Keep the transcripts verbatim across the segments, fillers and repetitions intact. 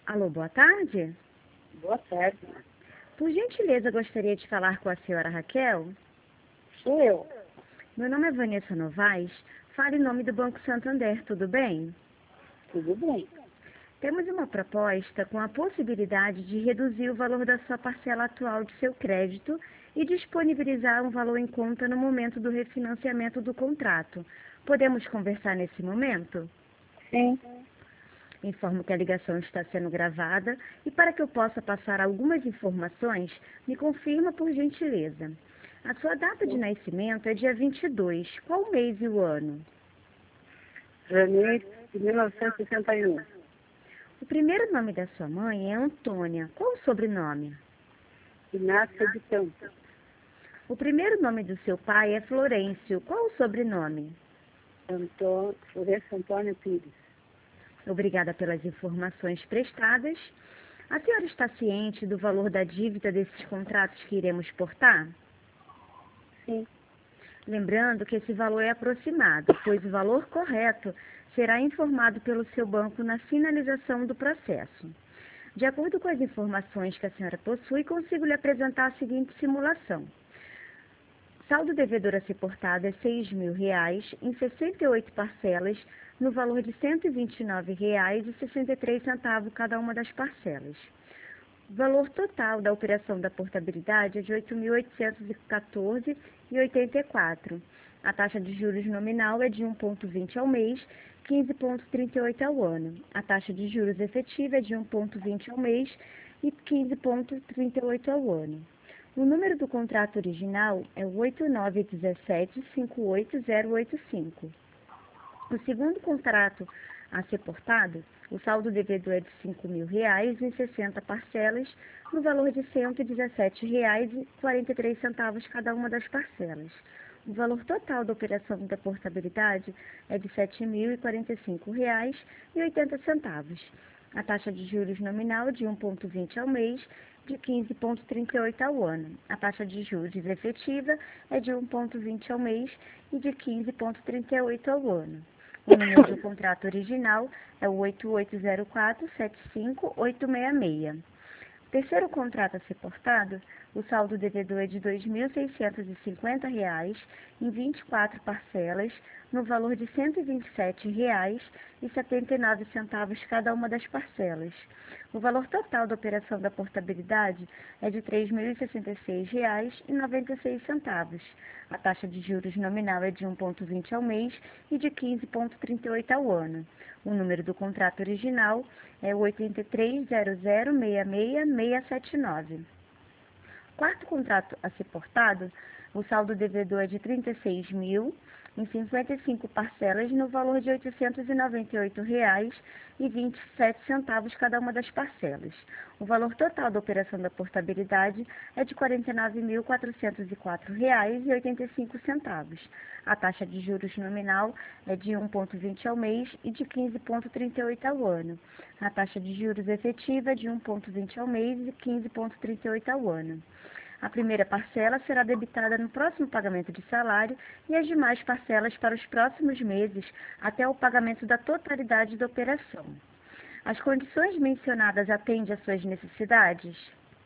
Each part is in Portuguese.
Alô, boa tarde. Boa tarde. Por gentileza, gostaria de falar com a senhora Raquel. Sou eu. Meu nome é Vanessa Novaes. Falo em nome do Banco Santander, tudo bem? Tudo bem. Temos uma proposta com a possibilidade de reduzir o valor da sua parcela atual de seu crédito e disponibilizar um valor em conta no momento do refinanciamento do contrato. Podemos conversar nesse momento? Sim. Informo que a ligação está sendo gravada e para que eu possa passar algumas informações, me confirma por gentileza. A sua data de nascimento é dia vinte e dois. Qual o mês e o ano? Janeiro de mil novecentos e sessenta e um. O primeiro nome da sua mãe é Antônia. Qual o sobrenome? Inácio de Campos. O primeiro nome do seu pai é Florencio. Qual o sobrenome? Antônio, Florencio Antônio Pires. Obrigada pelas informações prestadas. A senhora está ciente do valor da dívida desses contratos que iremos portar? Sim. Lembrando que esse valor é aproximado, pois o valor correto será informado pelo seu banco na finalização do processo. De acordo com as informações que a senhora possui, consigo lhe apresentar a seguinte simulação. Saldo devedor a ser portado é seis mil reais em sessenta e oito parcelas, no valor de cento e vinte e nove reais e sessenta e três centavos cada uma das parcelas. O valor total da operação da portabilidade é de oito mil oitocentos e quatorze reais e oitenta e quatro centavos. A taxa de juros nominal é de um vírgula vinte ao mês, quinze vírgula trinta e oito ao ano. A taxa de juros efetiva é de um vírgula vinte ao mês e quinze vírgula trinta e oito ao ano. O número do contrato original é o oito nove um sete cinco oito zero oito cinco. O segundo contrato a ser portado, o saldo devedor é de cinco mil reais em sessenta parcelas, no valor de cento e dezessete reais e quarenta e três centavos cada uma das parcelas. O valor total da operação da portabilidade é de sete mil e quarenta e cinco reais e oitenta centavos. A taxa de juros nominal é de um vírgula vinte ao mês, de quinze vírgula trinta e oito ao ano. A taxa de juros efetiva é de um vírgula vinte ao mês e de quinze vírgula trinta e oito ao ano. O número do contrato original é o oito oito zero quatro sete cinco oito seis seis. O terceiro contrato a ser portado, o saldo devedor é de dois mil seiscentos e cinquenta reais em vinte e quatro parcelas, no valor de cento e vinte e sete reais e setenta e nove centavos cada uma das parcelas. O valor total da operação da portabilidade é de três mil e sessenta e seis reais e noventa e seis centavos. A taxa de juros nominal é de um vírgula vinte ao mês e de quinze vírgula trinta e oito ao ano. O número do contrato original é o oito três zero zero seis seis seis sete nove. Quarto contrato a ser portado, o saldo devedor é de trinta e seis mil em cinquenta e cinco parcelas no valor de oitocentos e noventa e oito reais e vinte e sete centavos cada uma das parcelas. O valor total da operação da portabilidade é de quarenta e nove mil quatrocentos e quatro reais e oitenta e cinco centavos. A taxa de juros nominal é de um vírgula vinte ao mês e de quinze vírgula trinta e oito ao ano. A taxa de juros efetiva é de um vírgula vinte ao mês e quinze vírgula trinta e oito ao ano. A primeira parcela será debitada no próximo pagamento de salário e as demais parcelas para os próximos meses até o pagamento da totalidade da operação. As condições mencionadas atendem às suas necessidades?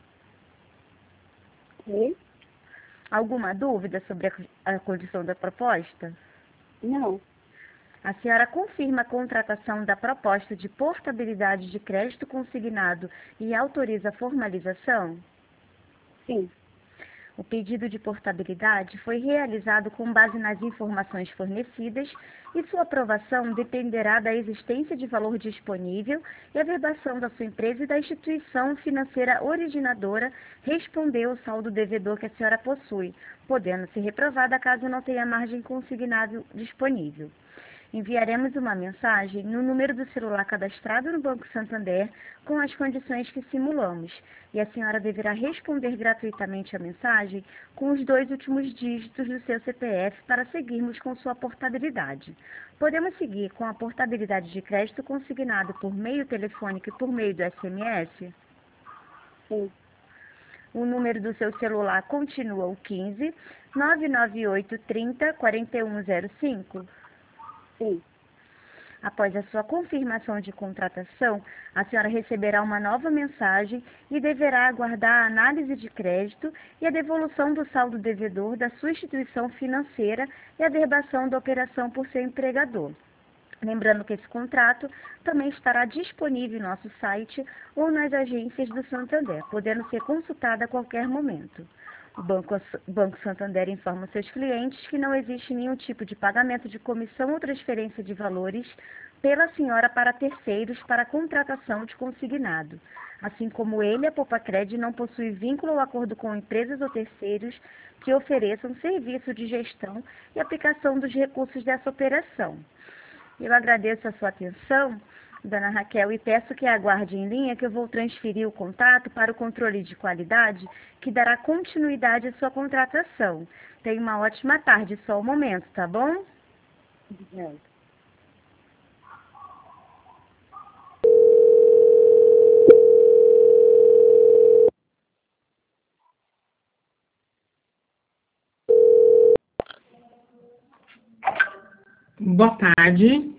Oi? Alguma dúvida sobre a, a condição da proposta? Não. A senhora confirma a contratação da proposta de portabilidade de crédito consignado e autoriza a formalização? Sim. O pedido de portabilidade foi realizado com base nas informações fornecidas e sua aprovação dependerá da existência de valor disponível e a verbação da sua empresa e da instituição financeira originadora responder ao saldo devedor que a senhora possui, podendo ser reprovada caso não tenha margem consignável disponível. Enviaremos uma mensagem no número do celular cadastrado no Banco Santander com as condições que simulamos, e a senhora deverá responder gratuitamente a mensagem com os dois últimos dígitos do seu C P F para seguirmos com sua portabilidade. Podemos seguir com a portabilidade de crédito consignado por meio telefônico e por meio do S M S? Sim. O número do seu celular continua o quinze, nove nove oito, trinta, quarenta e um zero cinco? Sim. Após a sua confirmação de contratação, a senhora receberá uma nova mensagem e deverá aguardar a análise de crédito e a devolução do saldo devedor da sua instituição financeira e a verbação da operação por seu empregador. Lembrando que esse contrato também estará disponível em nosso site ou nas agências do Santander, podendo ser consultado a qualquer momento. O Banco, Banco Santander informa seus clientes que não existe nenhum tipo de pagamento de comissão ou transferência de valores pela senhora para terceiros para contratação de consignado. Assim como ele, a Poupa-Cred não possui vínculo ou acordo com empresas ou terceiros que ofereçam serviço de gestão e aplicação dos recursos dessa operação. Eu agradeço a sua atenção, dona Raquel, e peço que aguarde em linha que eu vou transferir o contato para o controle de qualidade, que dará continuidade à sua contratação. Tenha uma ótima tarde, só o momento, tá bom? Obrigada. Boa tarde.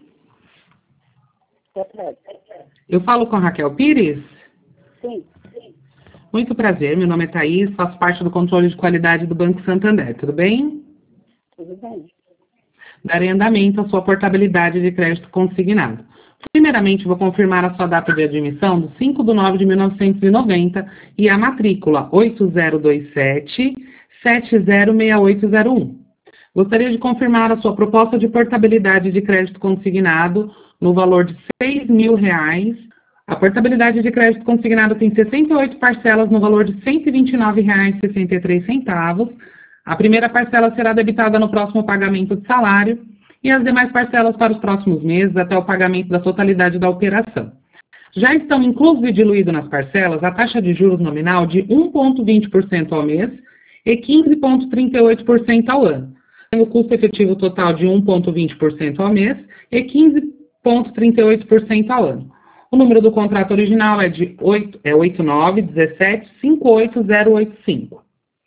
Boa tarde. Eu falo com a Raquel Pires? Sim. Muito prazer, meu nome é Thaís, faço parte do controle de qualidade do Banco Santander, tudo bem? Tudo bem. Darei andamento à sua portabilidade de crédito consignado. Primeiramente, vou confirmar a sua data de admissão do cinco de nove de mil novecentos e noventa e a matrícula oito zero dois sete, sete zero seis oito zero um. Gostaria de confirmar a sua proposta de portabilidade de crédito consignado no valor de seis mil reais. A portabilidade de crédito consignado tem sessenta e oito parcelas no valor de cento e vinte e nove reais e sessenta e três centavos. A primeira parcela será debitada no próximo pagamento de salário e as demais parcelas para os próximos meses até o pagamento da totalidade da operação. Já estão inclusos e diluídos nas parcelas a taxa de juros nominal de um vírgula vinte por cento ao mês e quinze vírgula trinta e oito por cento ao ano, o custo efetivo total de um vírgula vinte por cento ao mês e quinze vírgula trinta e oito por cento ao ano. O número do contrato original é de oito, é oito nove um sete cinco oito zero oito cinco.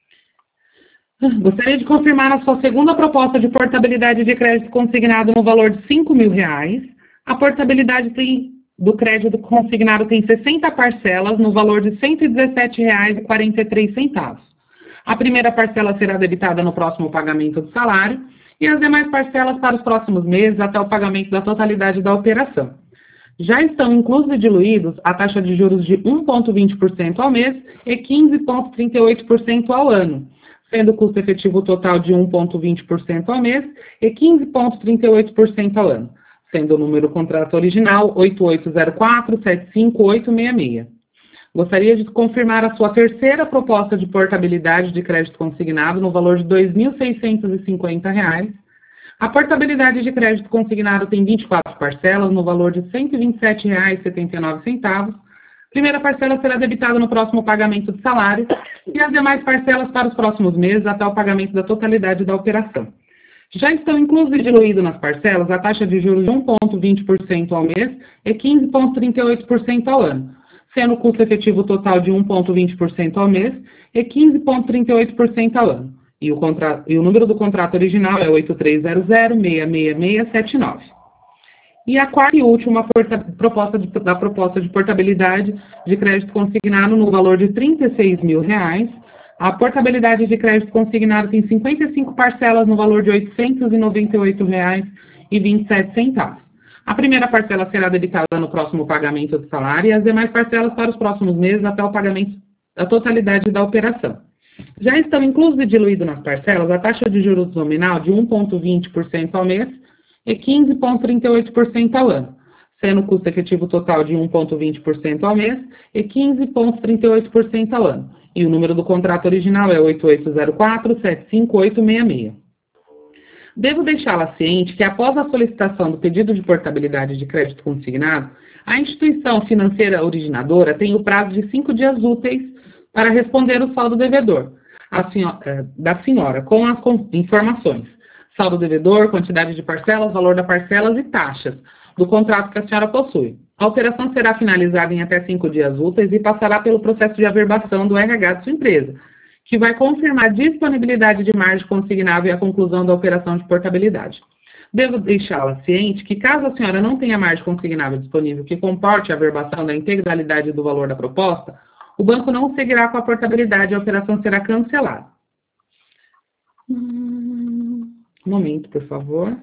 Gostaria de confirmar a sua segunda proposta de portabilidade de crédito consignado no valor de cinco mil reais. A portabilidade tem, do crédito consignado tem sessenta parcelas no valor de cento e dezessete reais e quarenta e três centavos. A primeira parcela será debitada no próximo pagamento do salário e as demais parcelas para os próximos meses até o pagamento da totalidade da operação. Já estão inclusos e diluídos a taxa de juros de um vírgula vinte por cento ao mês e quinze vírgula trinta e oito por cento ao ano, sendo o custo efetivo total de um vírgula vinte por cento ao mês e quinze vírgula trinta e oito por cento ao ano, sendo o número do contrato original oito oito zero quatro sete cinco oito seis seis. Gostaria de confirmar a sua terceira proposta de portabilidade de crédito consignado no valor de dois mil seiscentos e cinquenta reais. A portabilidade de crédito consignado tem vinte e quatro parcelas no valor de cento e vinte e sete reais e setenta e nove centavos. Primeira parcela será debitada no próximo pagamento de salário e as demais parcelas para os próximos meses até o pagamento da totalidade da operação. Já estão inclusos e diluídos nas parcelas a taxa de juros de um vírgula vinte por cento ao mês e quinze vírgula trinta e oito por cento ao ano, sendo o custo efetivo total de um vírgula vinte por cento ao mês e quinze vírgula trinta e oito por cento ao ano. E o, contrato, e o número do contrato original é oito três zero zero seis seis seis sete nove. E a quarta e última porta, proposta de, da proposta de portabilidade de crédito consignado no valor de trinta e seis mil reais. A portabilidade de crédito consignado tem cinquenta e cinco parcelas no valor de oitocentos e noventa e oito reais e vinte e sete centavos. A primeira parcela será debitada no próximo pagamento do salário e as demais parcelas para os próximos meses até o pagamento da totalidade da operação. Já estão inclusos e diluídos nas parcelas a taxa de juros nominal de um vírgula vinte por cento ao mês e quinze vírgula trinta e oito por cento ao ano, sendo o custo efetivo total de um vírgula vinte por cento ao mês e quinze vírgula trinta e oito por cento ao ano. E o número do contrato original é oito oito zero quatro sete cinco oito seis seis. Devo deixá-la ciente que após a solicitação do pedido de portabilidade de crédito consignado, a instituição financeira originadora tem o prazo de cinco dias úteis para responder o saldo devedor a senhora, da senhora com as informações: saldo devedor, quantidade de parcelas, valor das parcelas e taxas do contrato que a senhora possui. A operação será finalizada em até cinco dias úteis e passará pelo processo de averbação do R H de sua empresa, que vai confirmar a disponibilidade de margem consignável e a conclusão da operação de portabilidade. Devo deixá-la ciente que, caso a senhora não tenha margem consignável disponível que comporte a averbação da integralidade do valor da proposta, o banco não seguirá com a portabilidade e a operação será cancelada. Um momento, por favor.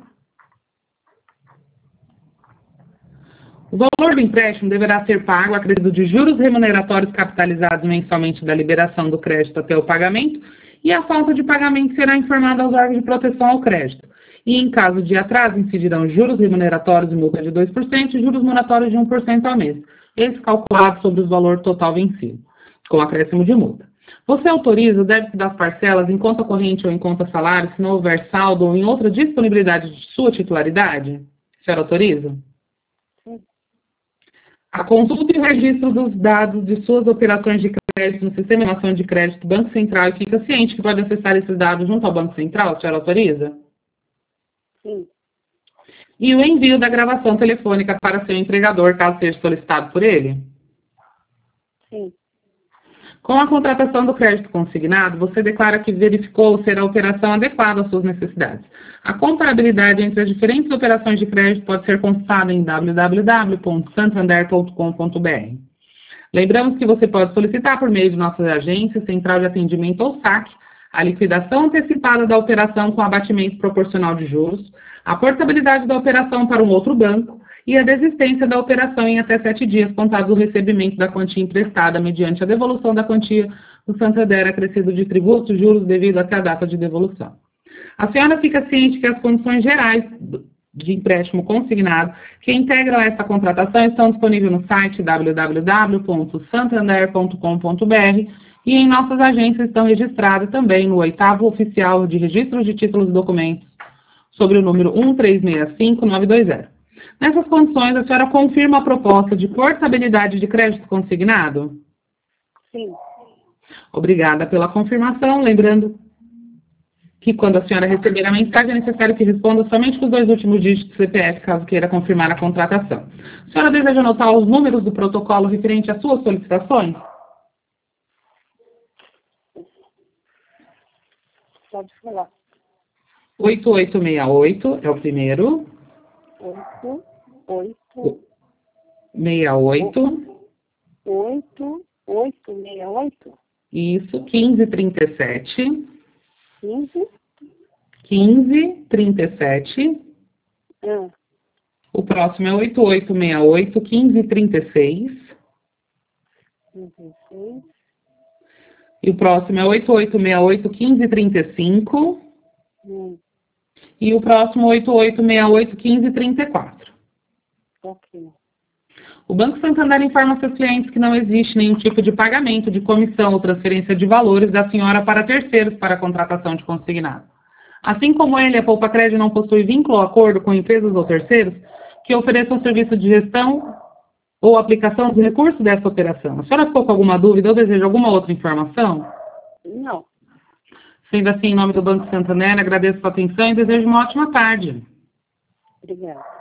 O valor do empréstimo deverá ser pago a crédito de juros remuneratórios capitalizados mensalmente da liberação do crédito até o pagamento, e a falta de pagamento será informada aos órgãos de proteção ao crédito. E, em caso de atraso, incidirão juros remuneratórios e multa de dois por cento e juros moratórios de um por cento ao mês, esse calculado sobre o valor total vencido, com acréscimo de multa. Você autoriza o débito das parcelas em conta corrente ou em conta salário, se não houver saldo ou em outra disponibilidade de sua titularidade? A senhora autoriza? Sim. A consulta e o registro dos dados de suas operações de crédito no Sistema de Informação de Crédito do Banco Central e fica ciente que pode acessar esses dados junto ao Banco Central? A senhora autoriza? Sim. E o envio da gravação telefônica para seu empregador, caso seja solicitado por ele? Sim. Com a contratação do crédito consignado, você declara que verificou ser a operação adequada às suas necessidades. A comparabilidade entre as diferentes operações de crédito pode ser consultada em w w w ponto santander ponto com ponto b r. Lembramos que você pode solicitar por meio de nossas agências, Central de Atendimento ou SAC, a liquidação antecipada da operação com abatimento proporcional de juros, a portabilidade da operação para um outro banco e a desistência da operação em até sete dias contados do recebimento da quantia emprestada mediante a devolução da quantia do Santander acrescido de tributos, juros devido até a data de devolução. A senhora fica ciente que as condições gerais de empréstimo consignado que integram essa contratação estão disponíveis no site w w w ponto santander ponto com ponto b r e em nossas agências estão registradas também no oitavo oficial de registros de títulos e documentos sobre o número um três seis cinco nove dois zero. Nessas condições, a senhora confirma a proposta de portabilidade de crédito consignado? Sim. Obrigada pela confirmação. Lembrando que quando a senhora receber a mensagem, é necessário que responda somente com os dois últimos dígitos do C P F, caso queira confirmar a contratação. A senhora deseja anotar os números do protocolo referente às suas solicitações? Pode falar. oito oito seis oito é o primeiro. Oito, oito, seis oito. oito, oito, seis, oito. Isso, quinze trinta e sete. Quinze. quinze trinta e sete. Ah, O próximo é oito oito seis oito, quinze trinta e seis. dezesseis. E o próximo é oito oito seis oito, quinze trinta e cinco. Hum, E o próximo oito oito seis oito, quinze trinta e quatro. ok. O Banco Santander informa seus clientes que não existe nenhum tipo de pagamento de comissão ou transferência de valores da senhora para terceiros para a contratação de consignado. Assim como ele, a Poupa Crédito não possui vínculo ou acordo com empresas ou terceiros que ofereçam serviço de gestão ou aplicação dos recursos dessa operação. A senhora ficou com alguma dúvida ou deseja alguma outra informação? Não. Sendo assim, em nome do Banco Santander, agradeço a sua atenção e desejo uma ótima tarde. Obrigada.